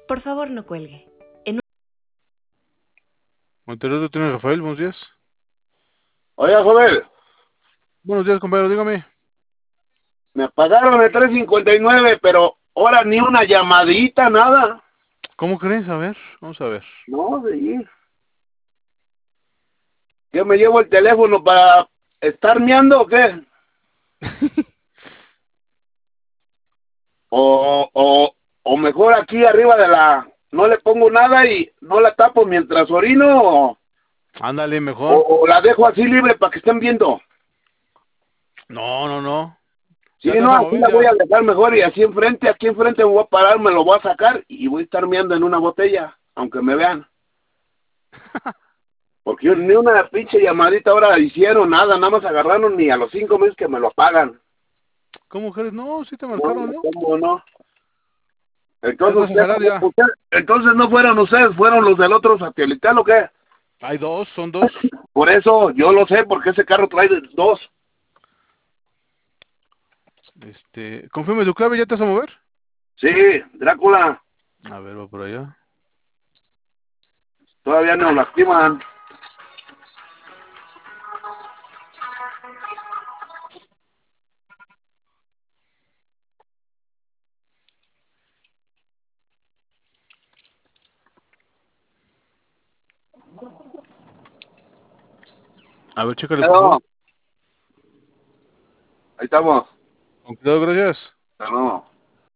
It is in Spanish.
Por favor, no cuelgue. En Monterrey tiene Rafael, buenos días. Oiga, joven, Buenos días, compañero, dígame. me pagaron el 3.59, pero ahora ni una llamadita, nada. ¿Cómo crees? A ver, vamos a ver. No, sí. ¿Yo me llevo el teléfono para estar meando o qué? O mejor aquí arriba de la... No le pongo nada y no la tapo mientras orino Ándale, mejor. o la dejo así libre para que estén viendo. No, no, no. Sí, Ya te no, vas a así mover, la voy ya. a dejar mejor y aquí enfrente me voy a parar, me lo voy a sacar y voy a estar meando en una botella, aunque me vean. Porque ni una pinche llamadita ahora hicieron, nada más agarraron ni a los 5 meses que me lo pagan. ¿Cómo crees? No, sí te No, marcaron, ¿no? ¿cómo no? Ya te Entonces, vas a jalar ya. entonces no fueron ustedes, fueron los del otro satelital o qué? Hay dos, son dos. Por eso yo lo sé, porque ese carro trae dos. Confirme tu clave, ¿ya te vas a mover? Sí, Drácula, A ver, va por allá. todavía nos lastiman. A ver, chécale, por favor. Pero, ahí estamos. Con cuidado, gracias. Pero no.